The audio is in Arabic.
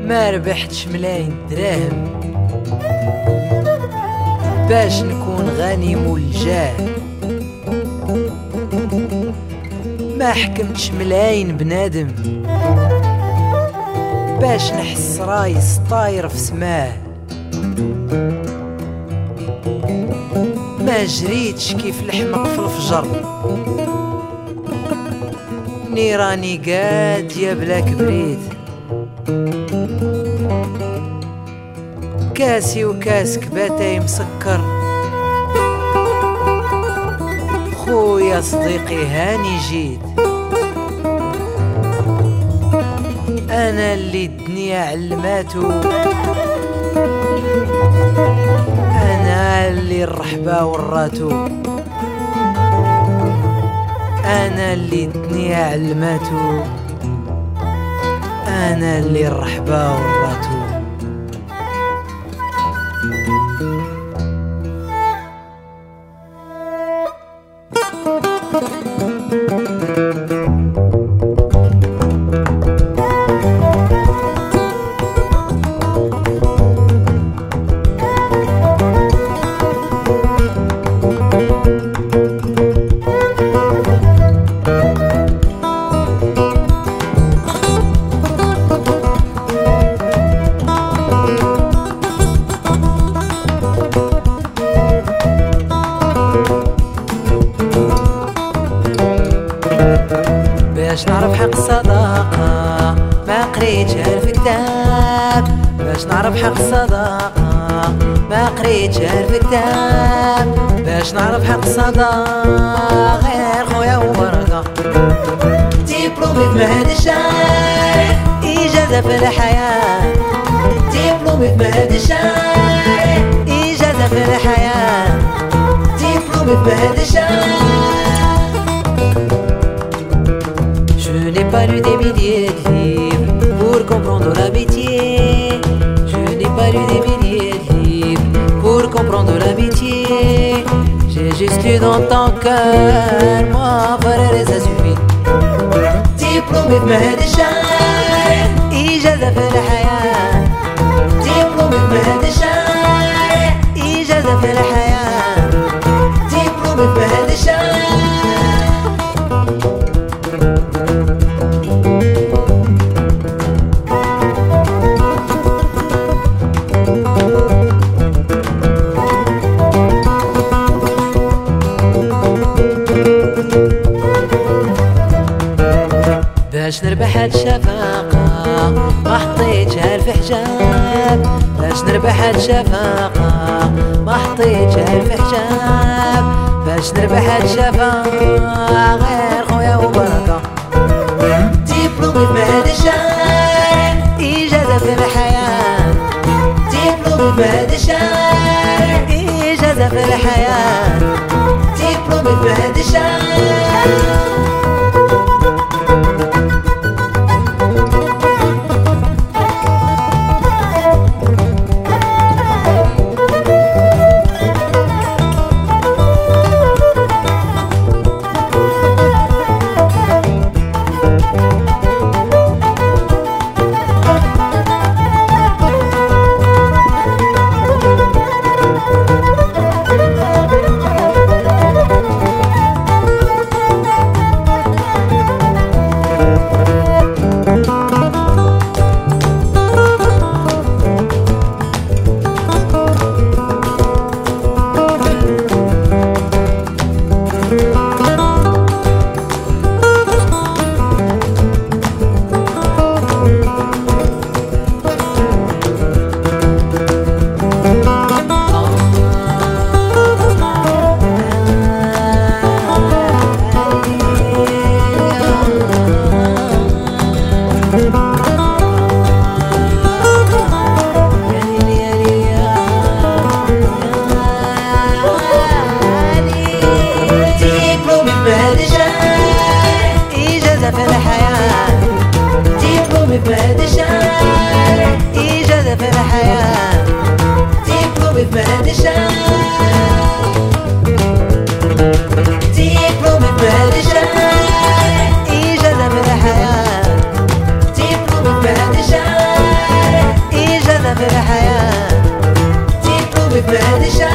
ما ربحتش ملايين دراهم باش نكون غني والجاه، ما حكمتش ملايين بنادم باش نحس رايس طاير في سماه، ما جريتش كيف الحمق في الفجر نيراني قاد يا بلا كبريت، كاسي وكاسك باتاي مسكر خويا صديقي هاني جيت، انا اللي الدنيا علماتو، انا اللي الرحبة وراتو، انا اللي الدنيا علماتو، انا اللي الرحبة وراتو. باش نعرف حق الصداقة ما قريتها في كتاب، باش نعرف حق الصداقة ما قريتها في كتاب، باش نعرف حق الصداقة غير خويا وبركة، دبلومي في مهد الشاي إجازة في الحياة، دبلومي في مهد الشاي إجازة في الحياة، دبلومي في مهد الشاي. Je n'ai pas lu des milliers de livres pour comprendre l'amitié. Je n'ai pas lu des milliers de livres pour comprendre l'amitié. J'ai juste lu dans ton cœur, moi frère et ça suffit. Diplômé في مهد الشاي إجازة في الحياة، دبلومي في مهد الشاي إجازة في الحياة، دبلومي في مهد الشاي. باش نربح هاد الشفاقة ما حطيتها في حجاب، باش نربح هاد الشفاقة ما حطيتها في حجاب، باش نربح هاد الشفاقة غير خويا وبركة، دبلومي في مهد الشاي إجازة في الحياة، دبلومي في مهد الشاي إجازة في الحياة، دبلومي في مهد الشاي. fait déjà